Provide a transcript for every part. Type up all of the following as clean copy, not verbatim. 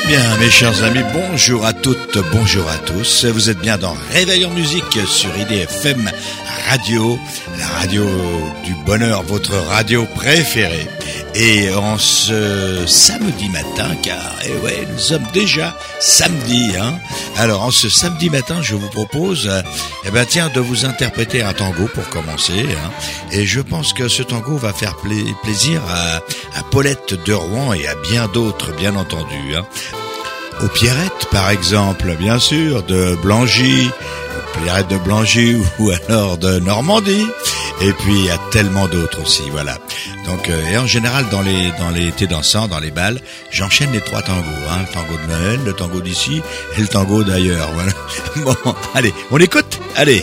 Bien, mes chers amis, bonjour à toutes, bonjour à tous. Vous êtes bien dans Réveil en musique sur IDFM Radio, la radio du bonheur, votre radio préférée. Et en ce samedi matin, car nous sommes déjà samedi, Alors en ce samedi matin, je vous propose, de vous interpréter un tango pour commencer, Et je pense que ce tango va faire plaisir à Paulette de Rouen et à bien d'autres, bien entendu, Aux Pierrettes, par exemple, bien sûr, de Blangy, Pierrette de Blangy ou alors de Normandie. Et puis, il y a tellement d'autres aussi, voilà. Donc, et en général, dans les thés dansants, dans les bals, j'enchaîne les trois tangos, Le tango de Noël, le tango d'ici et le tango d'ailleurs, voilà. Bon, allez, on écoute? Allez!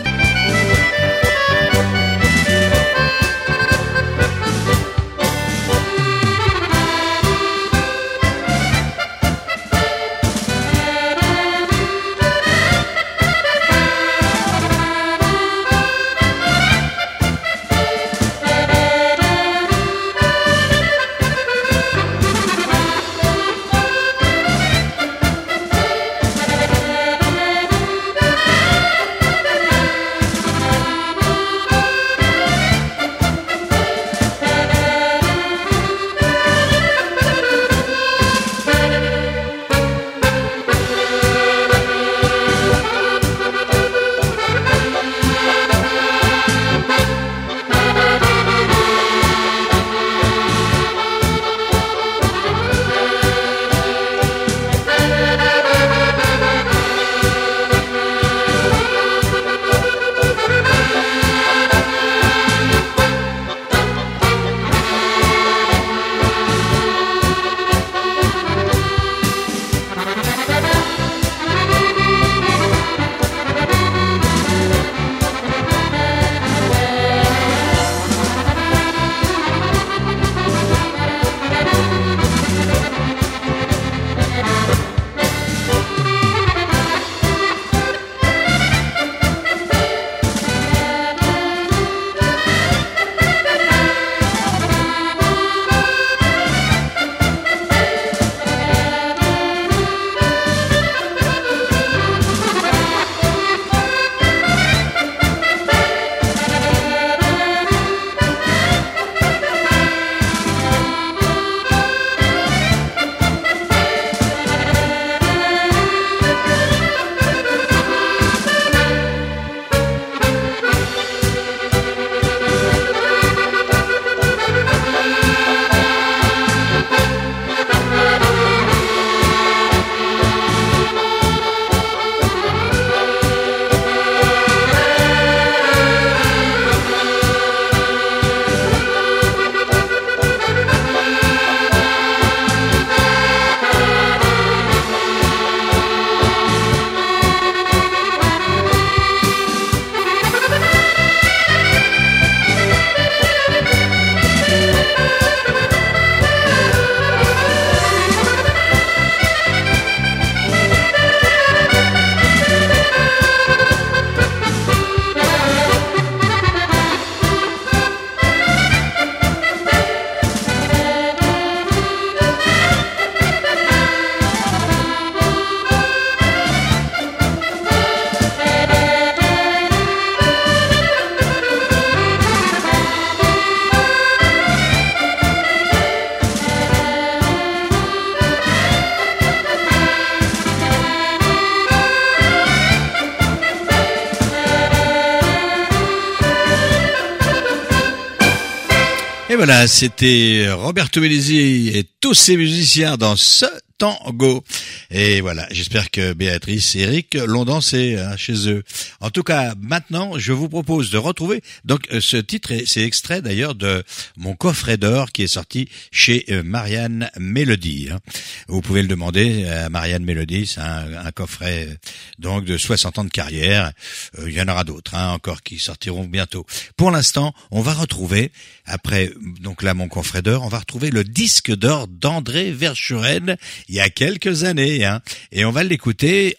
Et voilà, c'était Roberto Bellisi et tous ses musiciens dans ce tango. Et voilà, j'espère que Béatrice et Eric l'ont dansé chez eux. En tout cas, maintenant, je vous propose de retrouver donc ce titre, c'est extrait d'ailleurs de mon coffret d'or qui est sorti chez Marianne Mélodie. Vous pouvez le demander à Marianne Mélodie, c'est un coffret donc de 60 ans de carrière. Il y en aura d'autres encore qui sortiront bientôt. Pour l'instant, on va retrouver, après donc là mon coffret d'or, on va retrouver le disque d'or d'André Verschuren il y a quelques années, et on va l'écouter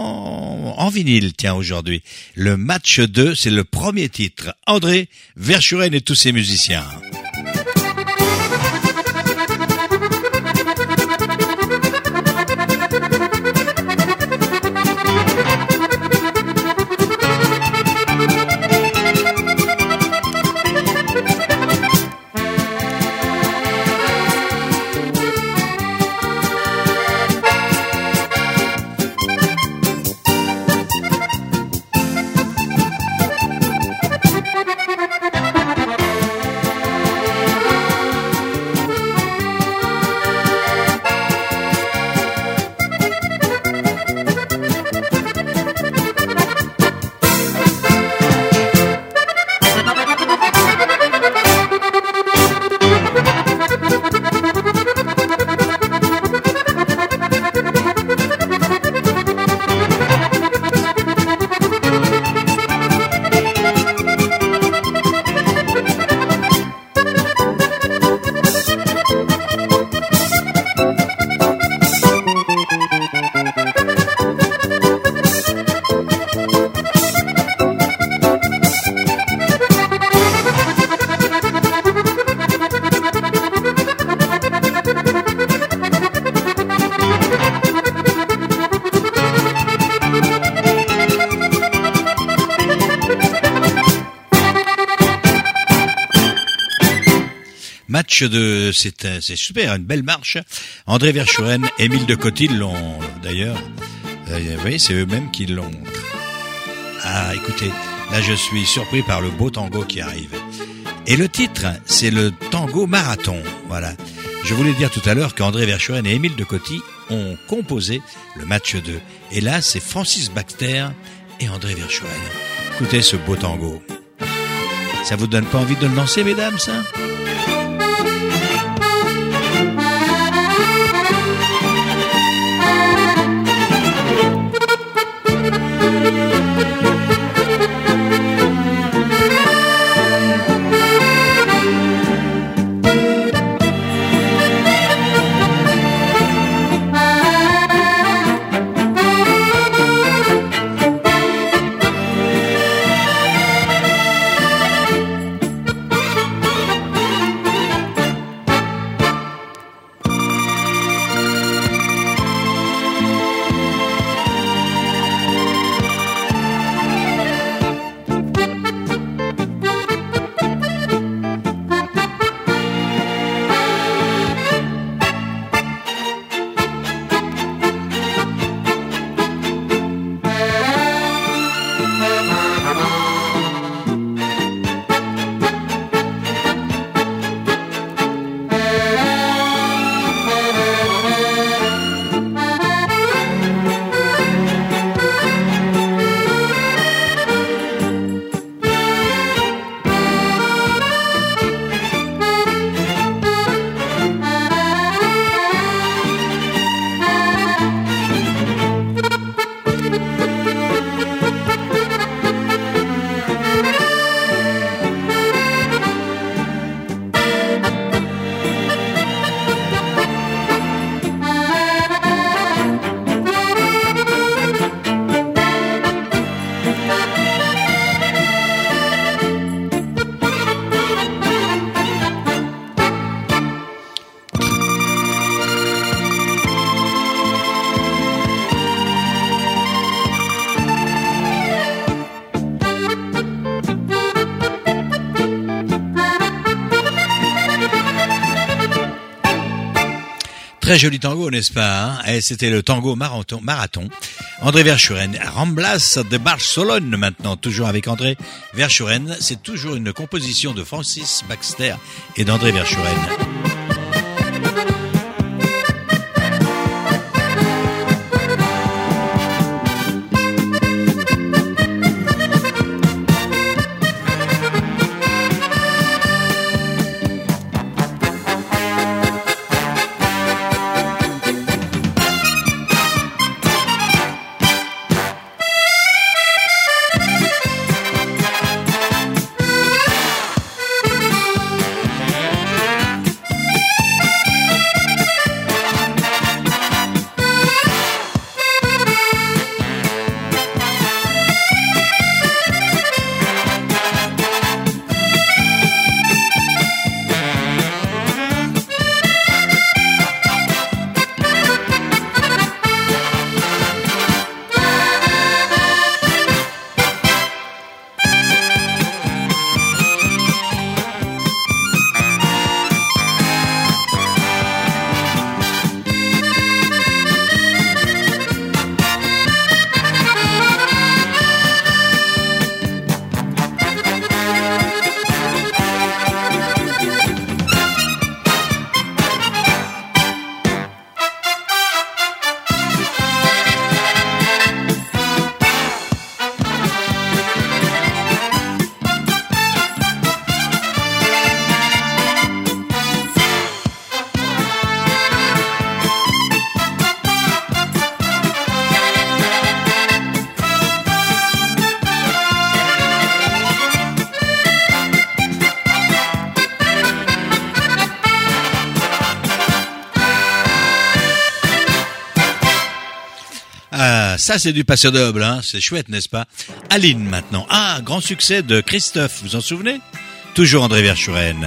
en vinyle, tiens, aujourd'hui. Le match 2, c'est le premier titre. André Verschuren et tous ses musiciens. Match de, c'est super, une belle marche. André Verschuren, Émile de Coty l'ont d'ailleurs. Vous voyez, c'est eux-mêmes qui l'ont. Ah, écoutez, là je suis surpris par le beau tango qui arrive. Et le titre, c'est le tango marathon. Voilà. Je voulais dire tout à l'heure qu'André Verschuren et Émile de Coty ont composé le match 2. Et là, c'est Francis Baxter et André Verschuren. Écoutez ce beau tango. Ça vous donne pas envie de le danser, mesdames, ça ? Très joli tango, n'est-ce pas, hein? Et c'était le tango marathon. André Verschuren, Ramblas de Barcelone maintenant, toujours avec André Verschuren. C'est toujours une composition de Francis Baxter et d'André Verschuren. Ça c'est du paso doble, hein, c'est chouette, n'est-ce pas? Aline maintenant. Ah, grand succès de Christophe, vous en souvenez? Toujours André Verschuren.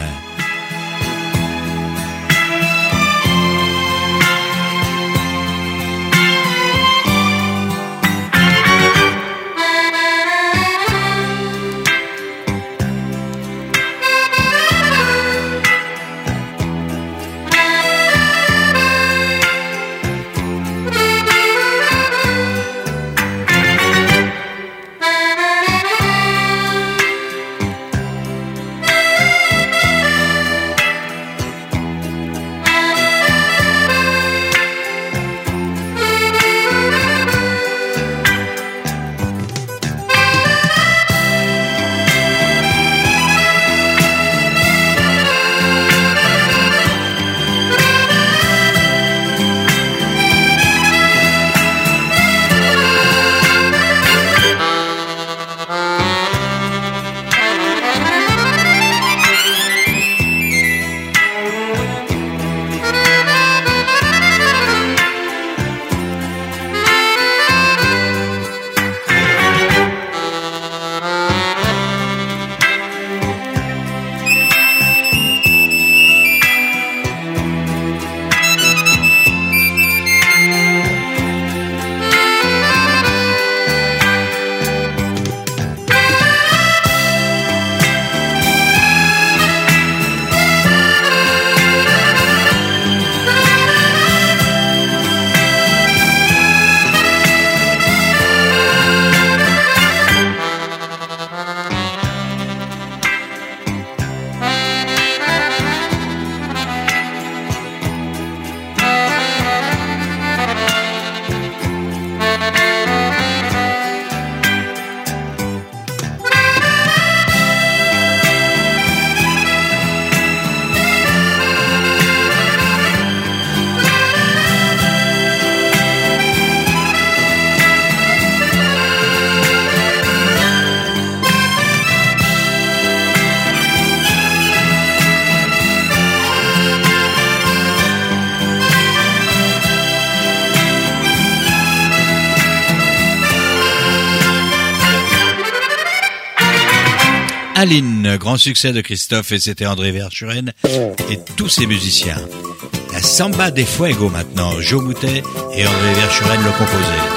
Aline, grand succès de Christophe, et c'était André Verschuren et tous ses musiciens. La Samba de Fuego maintenant, Joe Moutet et André Verschuren le composaient.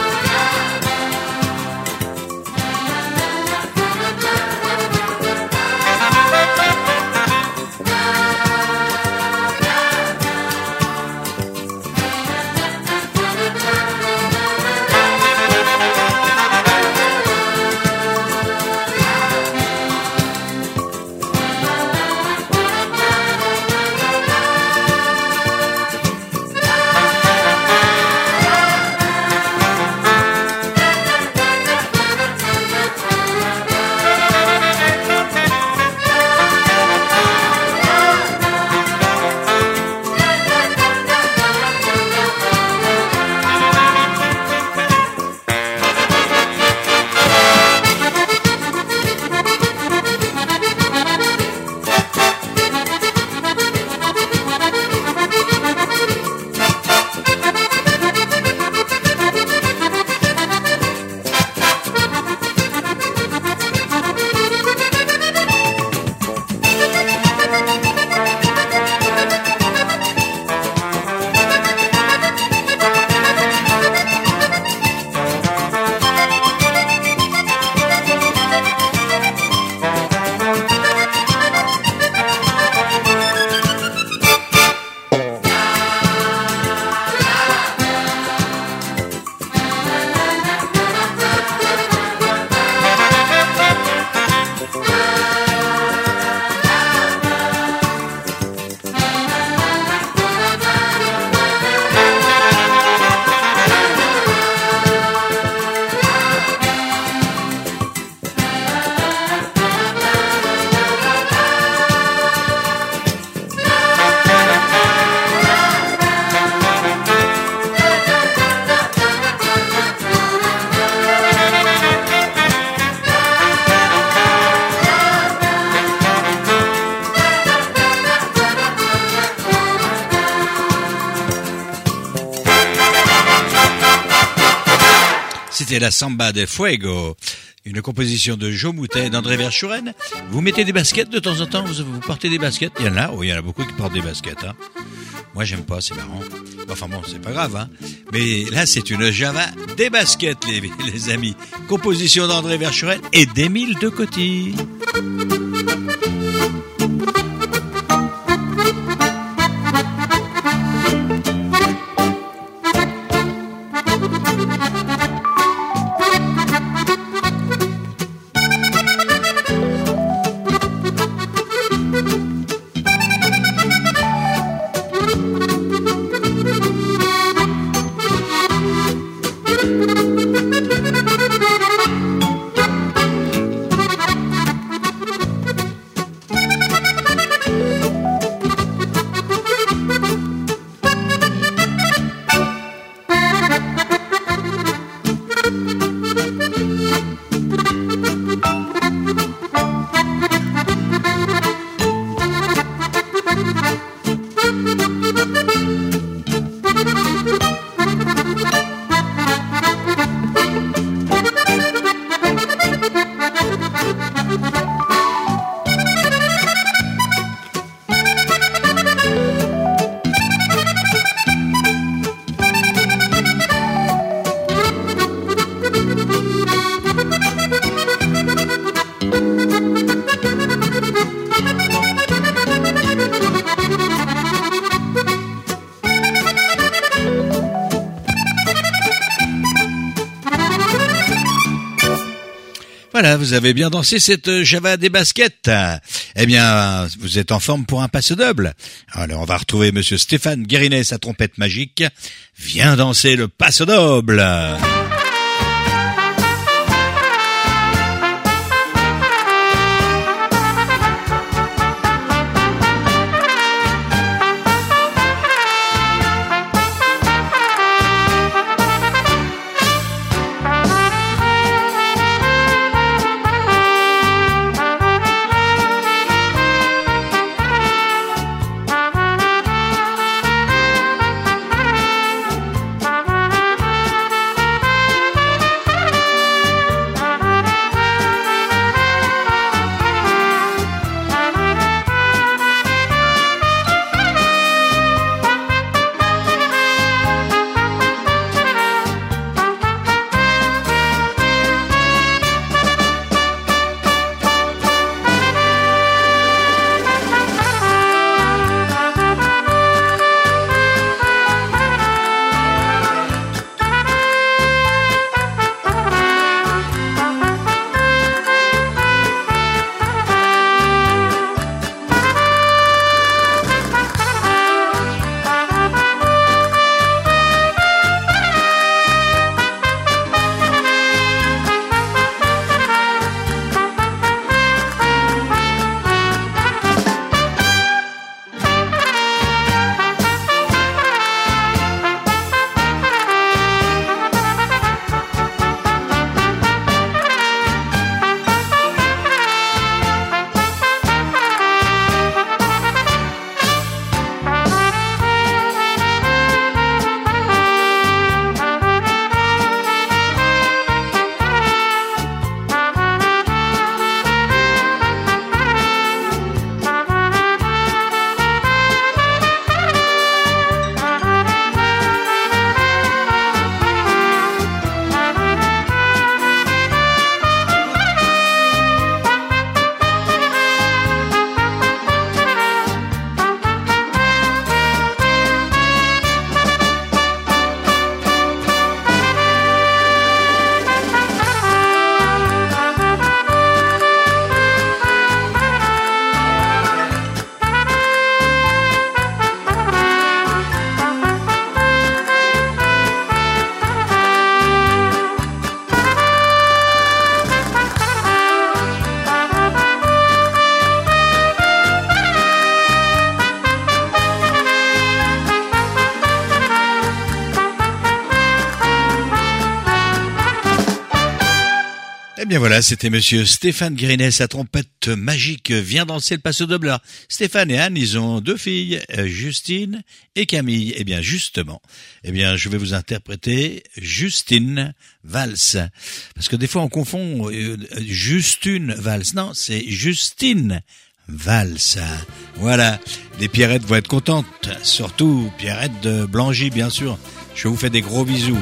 C'était la Samba de Fuego, une composition de Joe Moutet et d'André Verschuren. Vous mettez des baskets de temps en temps, vous portez des baskets? Il y en a, il y en a beaucoup qui portent des baskets. Hein. Moi, j'aime pas, c'est marrant. Enfin bon, c'est pas grave. Hein. Mais là, c'est une Java des baskets, les amis. Composition d'André Verschuren et d'Émile Decoty. Voilà, vous avez bien dansé cette Java des baskets. Eh bien, vous êtes en forme pour un passe-double. Alors, on va retrouver monsieur Stéphane Guérinet, sa trompette magique. Viens danser le passe-double. bien voilà, c'était monsieur Stéphane Grinet, sa trompette magique vient danser le paso doble. Stéphane et Anne, ils ont 2 filles, Justine et Camille. Eh bien justement, je vais vous interpréter Justine Valse. Parce que des fois on confond Justine Valse. Non, c'est Justine Valse. Voilà, les Pierrettes vont être contentes, surtout Pierrette de Blangy bien sûr. Je vous fais des gros bisous.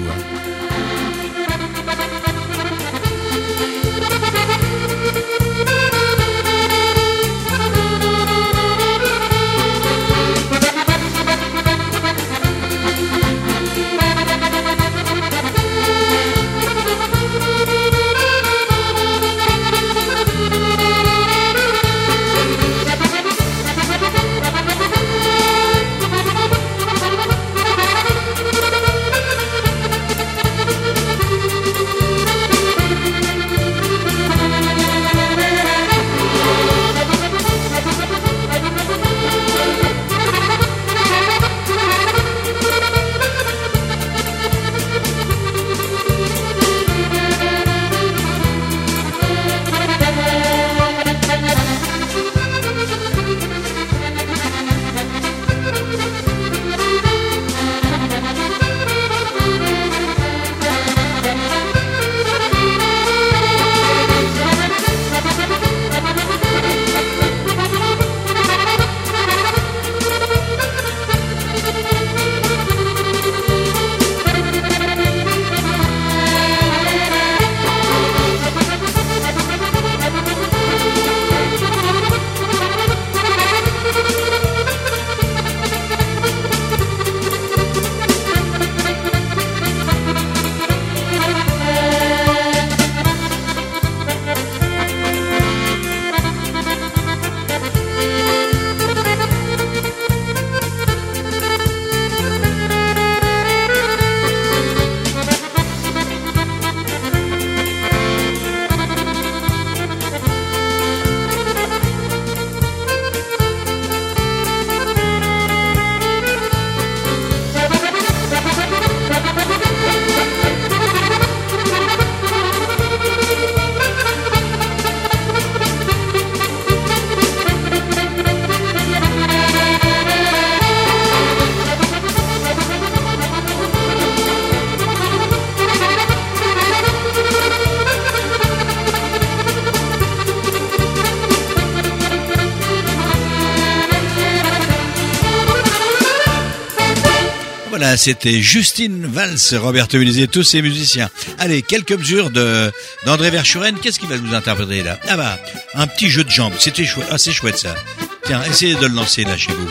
Voilà, c'était Justine Valse, Roberto Mélisée, tous ces musiciens. Allez, quelques mesures d'André Verschuren. Qu'est-ce qu'il va nous interpréter là? Ah bah, un petit jeu de jambes. C'était chouette. Ah, c'est chouette ça. Tiens, essayez de le lancer là chez vous.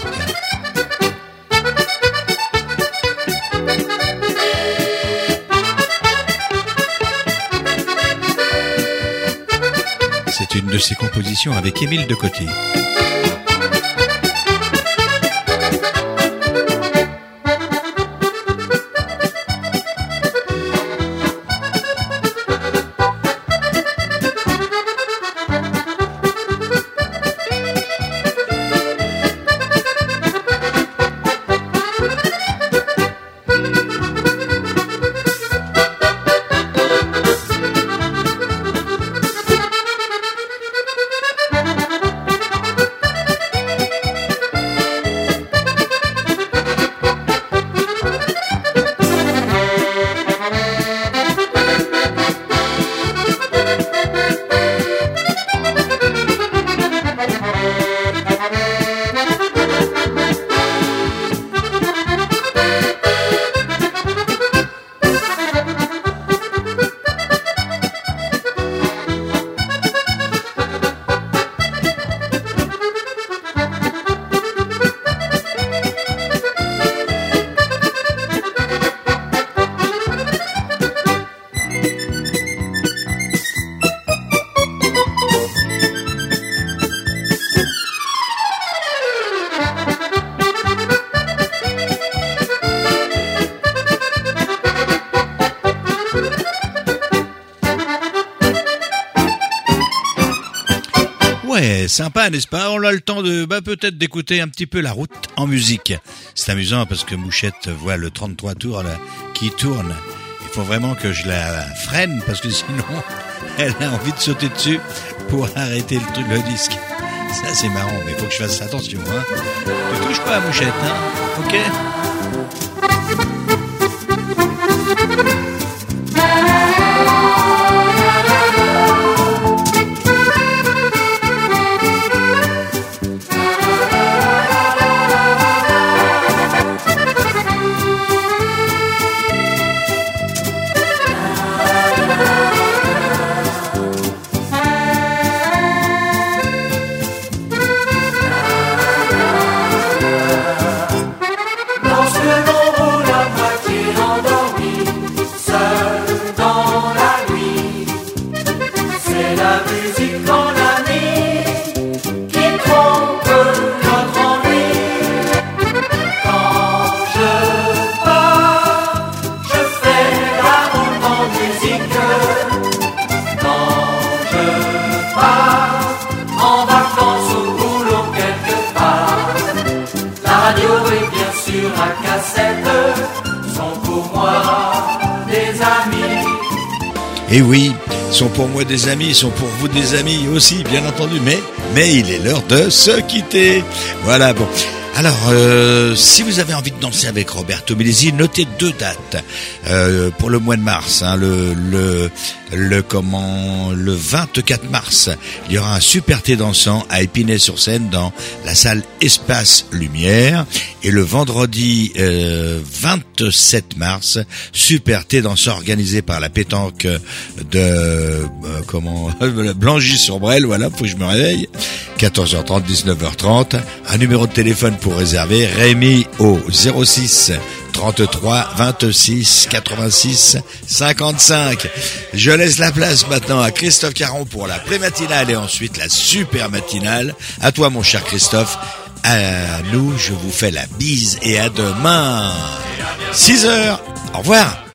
C'est une de ses compositions avec Émile Decoty. Ouais, sympa, n'est-ce pas? On a le temps de, peut-être d'écouter un petit peu la route en musique. C'est amusant parce que Mouchette voit le 33 tours là, qui tourne. faut vraiment que je la freine parce que sinon elle a envie de sauter dessus pour arrêter le disque. Ça c'est marrant, mais il faut que je fasse attention. Ne touche pas à la mouchette, ok? Et oui, sont pour moi des amis, sont pour vous des amis aussi, bien entendu, mais il est l'heure de se quitter. Voilà, bon. Alors, si vous avez envie de danser avec Roberto Melesi, notez 2 dates pour le mois de mars. Le 24 mars, il y aura un super thé dansant à Épinay-sur-Seine dans la salle Espace Lumière. Et le vendredi 27 mars, super thé dansant organisé par la pétanque de Blangy-sur-Brel. Voilà, faut que je me réveille. 14h30, 19h30. Un numéro de téléphone pour réserver, Rémi au 06 33 26 86 55. Je laisse la place maintenant à Christophe Caron pour la pré-matinale et ensuite la super matinale. À toi mon cher Christophe. À nous, je vous fais la bise et à demain. 6h. Au revoir.